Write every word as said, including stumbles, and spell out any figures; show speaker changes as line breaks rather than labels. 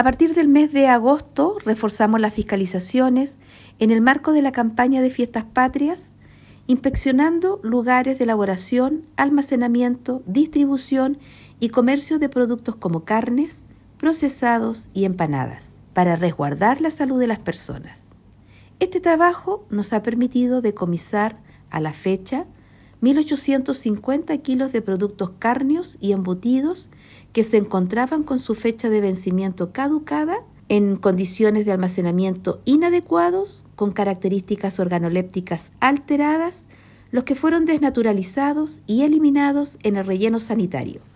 A partir del mes de agosto reforzamos las fiscalizaciones en el marco de la campaña de Fiestas Patrias, inspeccionando lugares de elaboración, almacenamiento, distribución y comercio de productos como carnes, procesados y empanadas, para resguardar la salud de las personas. Este trabajo nos ha permitido decomisar a la fecha mil ochocientos cincuenta kilos de productos cárneos y embutidos que se encontraban con su fecha de vencimiento caducada, en condiciones de almacenamiento inadecuados, con características organolépticas alteradas, los que fueron desnaturalizados y eliminados en el relleno sanitario.